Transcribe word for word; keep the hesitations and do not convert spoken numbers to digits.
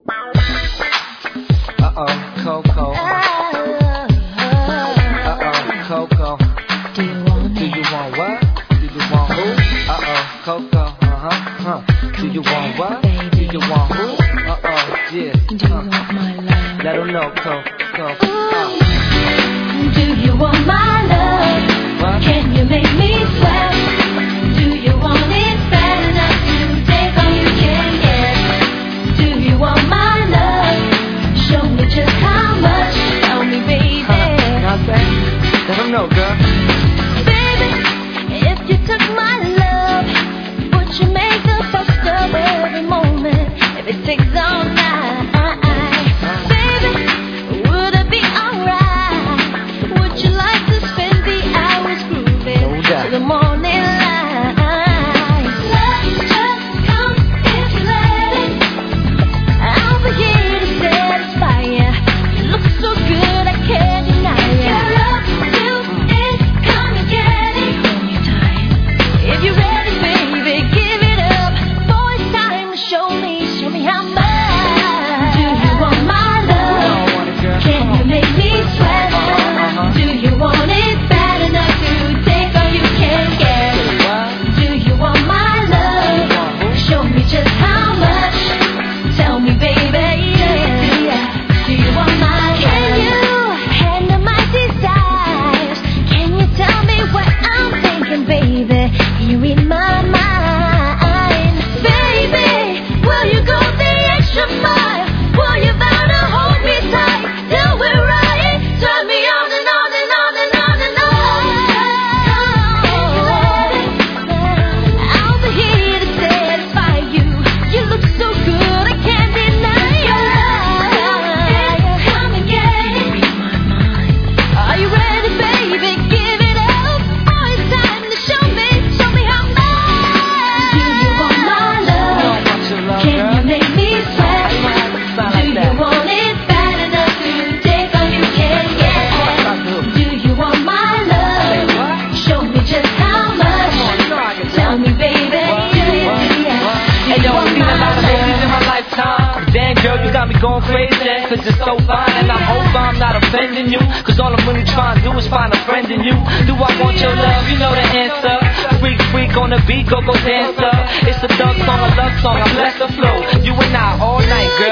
Uh-oh, Coco. Uh-oh, Coco. Do you want Do me? you want what? Do you want who? Uh-oh, Coco. Uh-huh, huh. Do you want what? Do you want who? Uh-oh, yeah. Do you want my love? Let 'em know, Coco. Uh. Do you want my love? What? Can you make me sweat? Do you want it bad enough to take all you can get? Do you want my love? Show me just how much. Tell me, baby. Huh. You know what I'm saying? Let 'em know, girl. Baby, if you took my love, would you make the best of every moment? If it takes all night, baby, would it be alright? Would you like to spend the hours grooving No doubt. to the morning light? Let's just come if you let it. I'll be here to satisfy you. You look so good, I can't deny it. Your love still is come and get it. Hold me tight. If you're ready, baby, give it up. Boy, it's time to show me, show me how much. Do you want my love? I want it, girl. Can you make me sweat? Uh-huh. Do you want it bad enough to take all you can get? What? Do you want my love? Show me just how much. Tell me, baby. Do you want my love? Can you handle my desires? Can you tell me what I'm thinking, baby? Can you read my mind? Baby, will you go the extra mile? Will you vow to hold me tight till we're right? Turn me on and on and on and on and on. I'll be here to satisfy you. You look so good, I can't deny it. Come and get it. Read my mind. Are you ready, baby? Give it up. Oh, it's time to show me, show me how much. Do you want my I love? want your love, Can you girl. make me sweat? You don't have to sound Do like you that. want it bad enough to take all you can get? Do you want my love? What? Show me just how much. You know I can Tell me, baby. Hey, yo, I've seen a lot of ladies in my lifetime. But damn, girl, you got me going crazy. Cause you're so fine, and I hope I'm not offending you. Cause all I'm really trying to do is find a friend in you. Do I want your love? You know the answer. Freak, freak on the beat, go, go dancer. It's a dub song, a love song, I bless the flow. You and I all night, girl.